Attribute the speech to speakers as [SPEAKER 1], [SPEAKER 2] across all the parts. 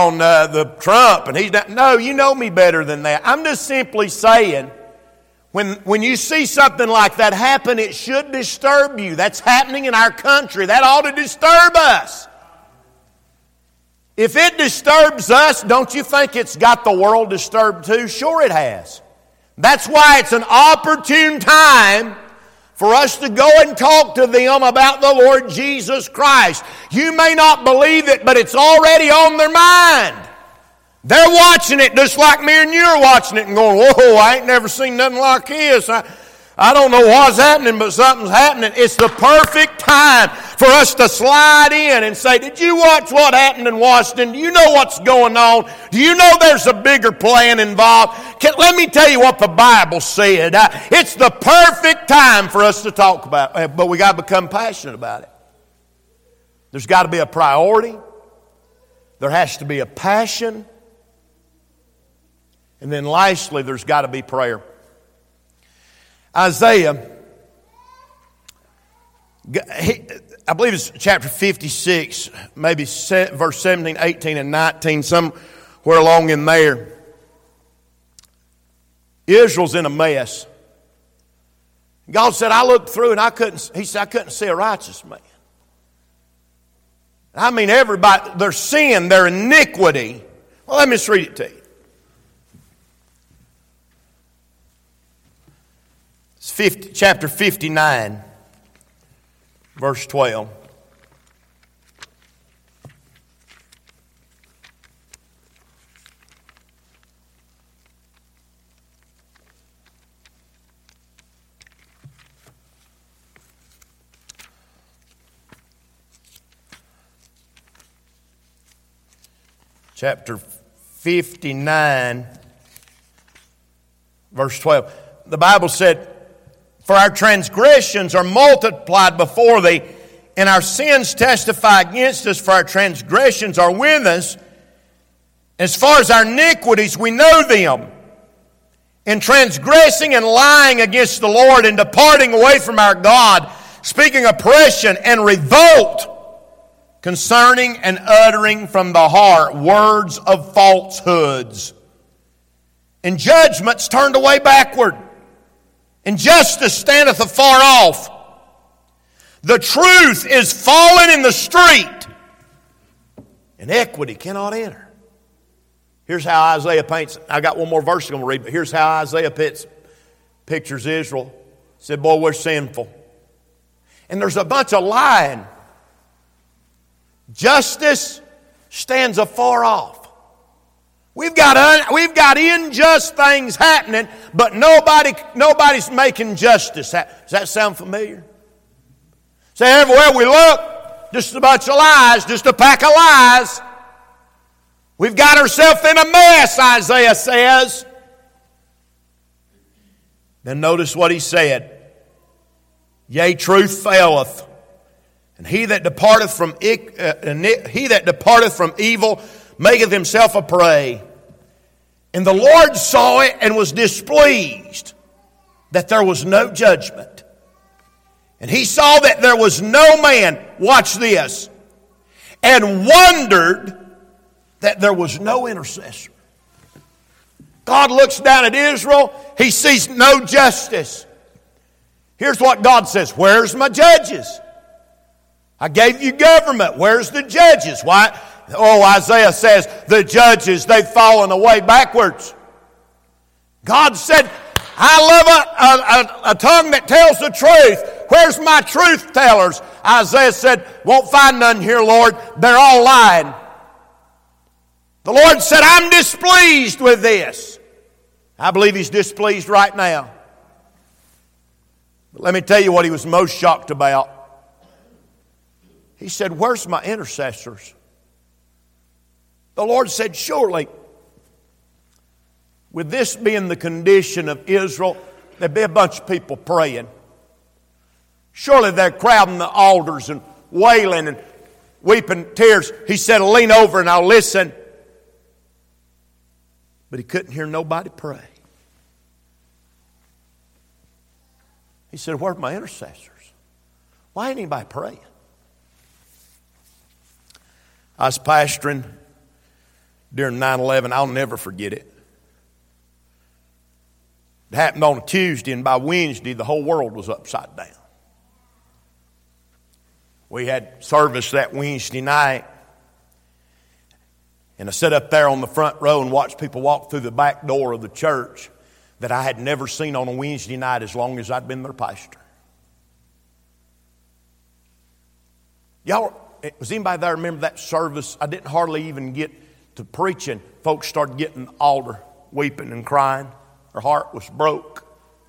[SPEAKER 1] on the Trump, and he's not. No, you know me better than that. I'm just simply saying, when you see something like that happen, it should disturb you. That's happening in our country. That ought to disturb us. If it disturbs us, don't you think it's got the world disturbed too? Sure it has. That's why it's an opportune time for us to go and talk to them about the Lord Jesus Christ. You may not believe it, but it's already on their mind. They're watching it just like me and you are watching it and going, whoa, I ain't never seen nothing like this. I don't know what's happening, but something's happening. It's the perfect time for us to slide in and say, did you watch what happened in Washington? Do you know what's going on? Do you know there's a bigger plan involved? Let me tell you what the Bible said. It's the perfect time for us to talk about it, but we got to become passionate about it. There's got to be a priority. There has to be a passion. And then lastly, there's got to be prayer. Isaiah, I believe it's chapter 56, maybe verse 17, 18, and 19, somewhere along in there. Israel's in a mess. God said, I looked through and I couldn't see a righteous man. I mean, everybody, their sin, their iniquity. Well, let me just read it to you. It's chapter 59, verse 12. Chapter 59, verse 12. The Bible said, for our transgressions are multiplied before thee, and our sins testify against us, for our transgressions are with us. As far as our iniquities, we know them. In transgressing and lying against the Lord and departing away from our God, speaking oppression and revolt, concerning and uttering from the heart words of falsehoods. And judgments turned away backward. And justice standeth afar off. The truth is fallen in the street, and equity cannot enter. Here's how Isaiah paints. I got one more verse I'm going to read, but here's how Isaiah pictures Israel. He said, boy, we're sinful. And there's a bunch of lying. Justice stands afar off. We've got unjust things happening, but nobody's making justice. Does that sound familiar? So everywhere we look, just a bunch of lies, just a pack of lies. We've got ourselves in a mess, Isaiah says. Then notice what he said. Yea, truth faileth, and he that departeth from evil maketh himself a prey. And the Lord saw it and was displeased that there was no judgment. And he saw that there was no man, watch this, and wondered that there was no intercessor. God looks down at Israel, he sees no justice. Here's what God says, where's my judges? I gave you government, where's the judges? Why? Oh, Isaiah says, the judges, they've fallen away backwards. God said, I love a tongue that tells the truth. Where's my truth tellers? Isaiah said, won't find none here, Lord. They're all lying. The Lord said, I'm displeased with this. I believe he's displeased right now. But let me tell you what he was most shocked about. He said, where's my intercessors? The Lord said, surely, with this being the condition of Israel, there'd be a bunch of people praying. Surely they're crowding the altars and wailing and weeping tears. He said, lean over and I'll listen. But he couldn't hear nobody pray. He said, where's my intercessors? Why ain't anybody praying? I was pastoring during 9/11. I'll never forget it. It happened on a Tuesday, and by Wednesday, the whole world was upside down. We had service that Wednesday night, and I sat up there on the front row and watched people walk through the back door of the church that I had never seen on a Wednesday night as long as I'd been their pastor. Y'all, was anybody there remember that service? I didn't hardly even get to preaching. Folks started getting the altar, weeping and crying. Their heart was broke.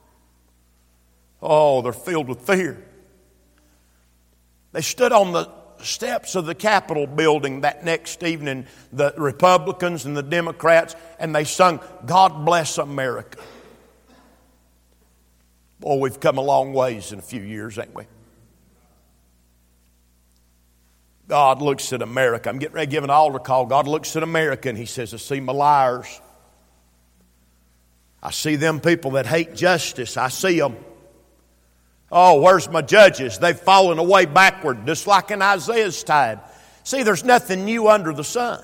[SPEAKER 1] Oh, they're filled with fear. They stood on the steps of the Capitol building that next evening, the Republicans and the Democrats, and they sung, "God Bless America." Boy, we've come a long ways in a few years, ain't we? God looks at America. I'm getting ready to give an altar call. God looks at America and He says, "I see my liars. I see them people that hate justice. I see them. Oh, where's my judges? They've fallen away backward, just like in Isaiah's time." See, there's nothing new under the sun.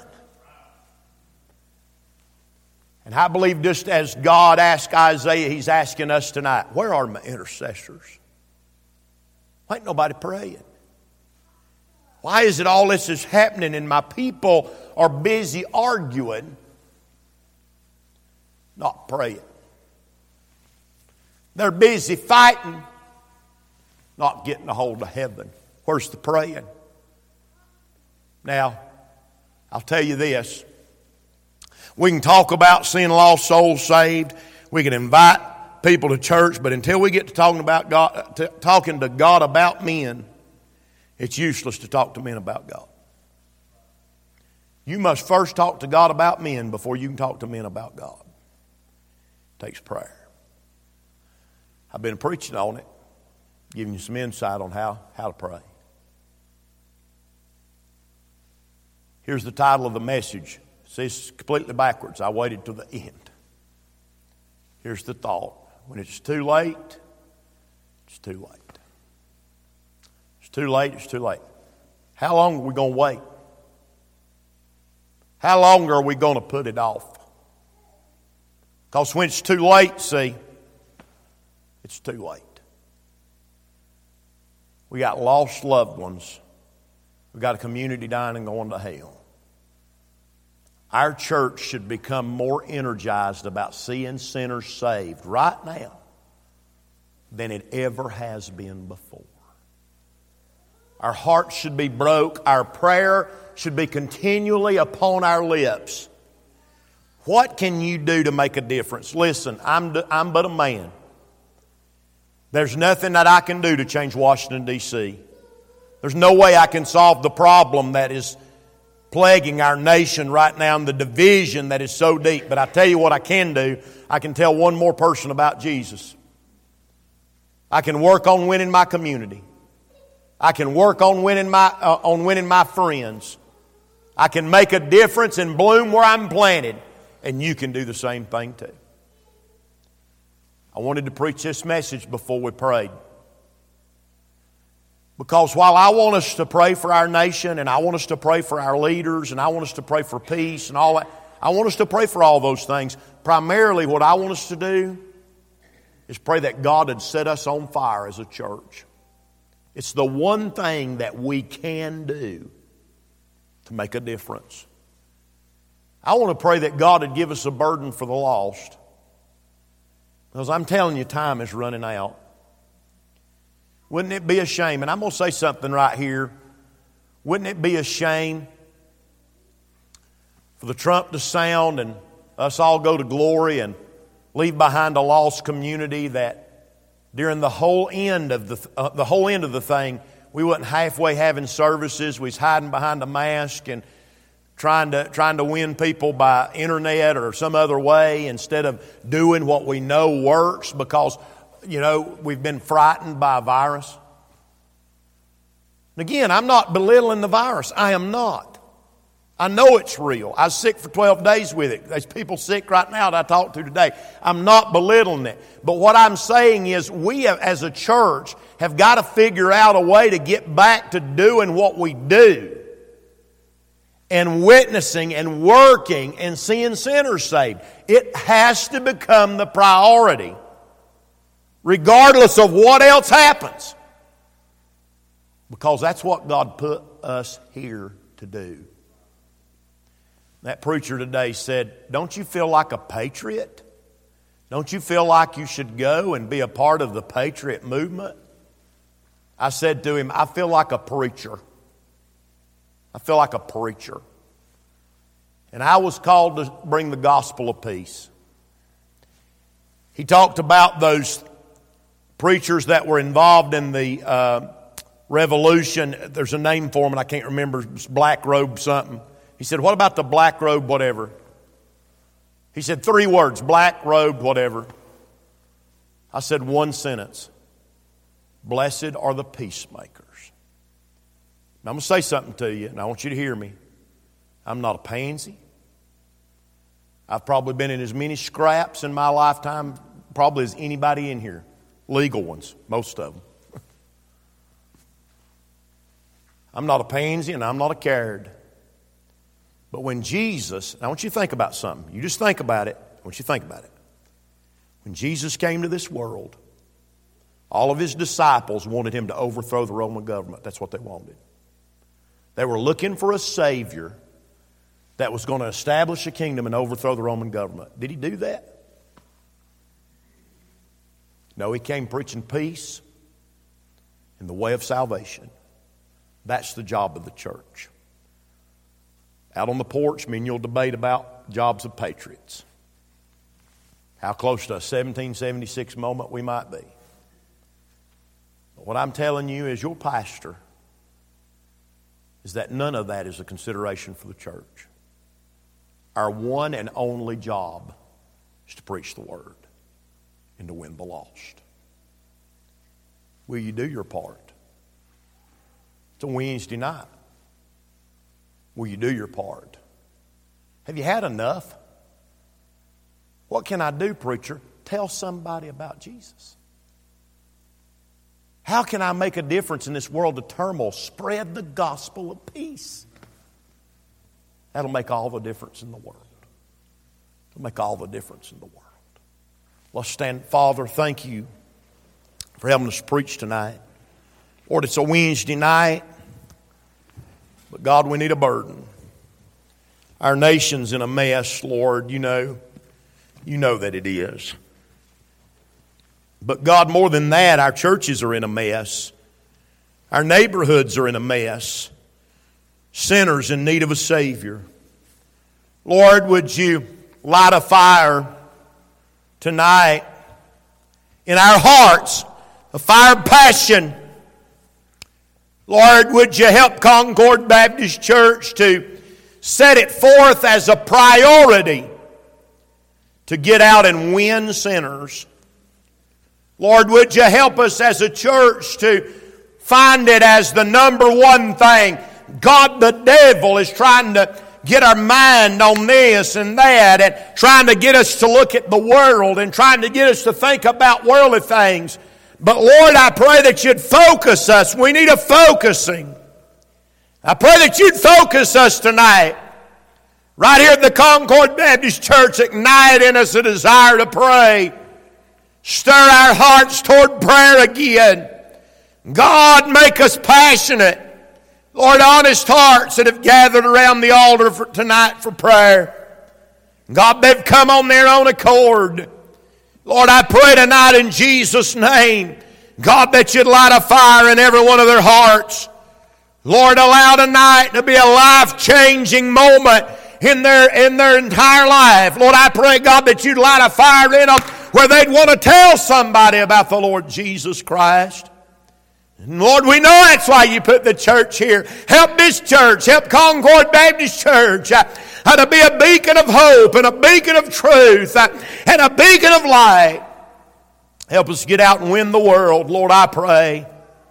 [SPEAKER 1] And I believe just as God asked Isaiah, He's asking us tonight, where are my intercessors? Why ain't nobody praying? Why is it all this is happening and my people are busy arguing, not praying? They're busy fighting, not getting a hold of heaven. Where's the praying? Now, I'll tell you this. We can talk about seeing lost souls saved. We can invite people to church, but until we get to talking to God about men, it's useless to talk to men about God. You must first talk to God about men before you can talk to men about God. It takes prayer. I've been preaching on it, giving you some insight on how to pray. Here's the title of the message. See, it's completely backwards. I waited till the end. Here's the thought. When it's too late, it's too late. It's too late, it's too late. How long are we going to wait? How long are we going to put it off? Because when it's too late, see, it's too late. We got lost loved ones. We got a community dying and going to hell. Our church should become more energized about seeing sinners saved right now than it ever has been before. Our hearts should be broke. Our prayer should be continually upon our lips. What can you do to make a difference? Listen, I'm but a man. There's nothing that I can do to change Washington, D.C. There's no way I can solve the problem that is plaguing our nation right now and the division that is so deep. But I tell you what I can do. I can tell one more person about Jesus. I can work on winning my community. I can work on winning my friends. I can make a difference and bloom where I'm planted. And you can do the same thing too. I wanted to preach this message before we prayed. Because while I want us to pray for our nation, and I want us to pray for our leaders, and I want us to pray for peace and all that, I want us to pray for all those things. Primarily what I want us to do is pray that God would set us on fire as a church. It's the one thing that we can do to make a difference. I want to pray that God would give us a burden for the lost. Because I'm telling you, time is running out. Wouldn't it be a shame? And I'm going to say something right here. Wouldn't it be a shame for the trump to sound and us all go to glory and leave behind a lost community that during the whole end of the thing, we wasn't halfway having services. We was hiding behind a mask and trying to win people by internet or some other way instead of doing what we know works because, we've been frightened by a virus. And again, I'm not belittling the virus. I am not. I know it's real. I was sick for 12 days with it. There's people sick right now that I talked to today. I'm not belittling it. But what I'm saying is we have, as a church have got to figure out a way to get back to doing what we do. and witnessing and working and seeing sinners saved. It has to become the priority, regardless of what else happens. Because that's what God put us here to do. That preacher today said, don't you feel like a patriot? Don't you feel like you should go and be a part of the patriot movement? I said to him, I feel like a preacher. I feel like a preacher. And I was called to bring the gospel of peace. He talked about those preachers that were involved in the revolution. There's a name for them, and I can't remember. It's black robe something. He said, what about the black robe whatever? He said 3 words, black robe whatever. I said 1 sentence. Blessed are the peacemakers. Now, I'm going to say something to you, and I want you to hear me. I'm not a pansy. I've probably been in as many scraps in my lifetime, probably as anybody in here. Legal ones, most of them. I'm not a pansy and I'm not a coward. But when Jesus, I want you to think about something. You just think about it. I want you to think about it. When Jesus came to this world, all of his disciples wanted him to overthrow the Roman government. That's what they wanted. They were looking for a Savior that was going to establish a kingdom and overthrow the Roman government. Did he do that? No, he came preaching peace and the way of salvation. That's the job of the church. Out on the porch, me and you'll debate about jobs of patriots. How close to a 1776 moment we might be. But what I'm telling you as your pastor is that none of that is a consideration for the church. Our one and only job is to preach the word and to win the lost. Will you do your part? It's a Wednesday night. Will you do your part? Have you had enough? What can I do, preacher? Tell somebody about Jesus. How can I make a difference in this world of turmoil? Spread the gospel of peace. That'll make all the difference in the world. It'll make all the difference in the world. Let's stand. Father, thank you for helping us preach tonight. Lord, it's a Wednesday night, but God, we need a burden. Our nation's in a mess, Lord. You know that it is. But God, more than that, our churches are in a mess. Our neighborhoods are in a mess. Sinners in need of a Savior. Lord, would you light a fire tonight in our hearts, a fire of passion. Lord, would you help Concord Baptist Church to set it forth as a priority to get out and win sinners. Lord, would you help us as a church to find it as the number one thing. God, the devil, is trying to get our mind on this and that, and trying to get us to look at the world and trying to get us to think about worldly things. But Lord, I pray that you'd focus us. We need a focusing. I pray that you'd focus us tonight. Right here at the Concord Baptist Church, ignite in us a desire to pray. Stir our hearts toward prayer again. God, make us passionate. Lord, honest hearts that have gathered around the altar tonight for prayer. God, they've come on their own accord. Lord, I pray tonight in Jesus' name, God, that you'd light a fire in every one of their hearts. Lord, allow tonight to be a life-changing moment in their entire life. Lord, I pray, God, that you'd light a fire in them where they'd want to tell somebody about the Lord Jesus Christ. And Lord, we know that's why you put the church here. Help this church, help Concord Baptist Church to be a beacon of hope and a beacon of truth and a beacon of light. Help us get out and win the world, Lord, I pray.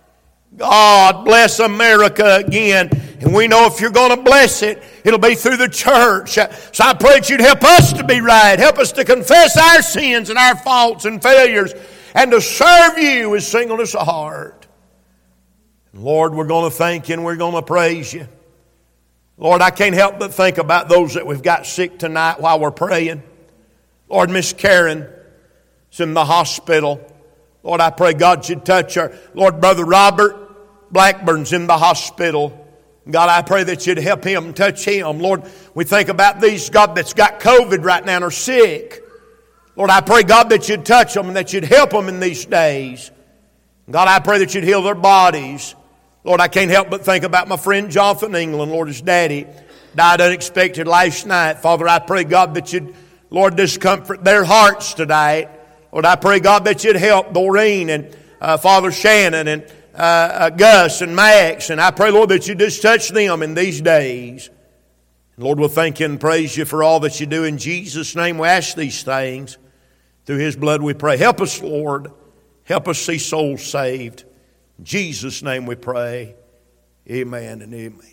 [SPEAKER 1] God, bless America again. And we know if you're going to bless it, it'll be through the church. So I pray that you'd help us to be right. Help us to confess our sins and our faults and failures and to serve you with singleness of heart. And Lord, we're going to thank you and we're going to praise you. Lord, I can't help but think about those that we've got sick tonight while we're praying. Lord, Miss Karen is in the hospital. Lord, I pray God you'd touch her. Lord, Brother Robert Blackburn's in the hospital. God, I pray that you'd help him, touch him. Lord, we think about these, God, that's got COVID right now and are sick. Lord, I pray, God, that you'd touch them and that you'd help them in these days. God, I pray that you'd heal their bodies. Lord, I can't help but think about my friend Jonathan England. Lord, his daddy died unexpected last night. Father, I pray, God, that you'd, Lord, discomfort their hearts tonight. Lord, I pray, God, that you'd help Doreen and Father Shannon and Gus and Max. And I pray, Lord, that you just touch them in these days. And Lord, we'll thank you and praise you for all that you do. In Jesus' name we ask these things. Through his blood we pray. Help us, Lord. Help us see souls saved. In Jesus' name we pray. Amen and amen.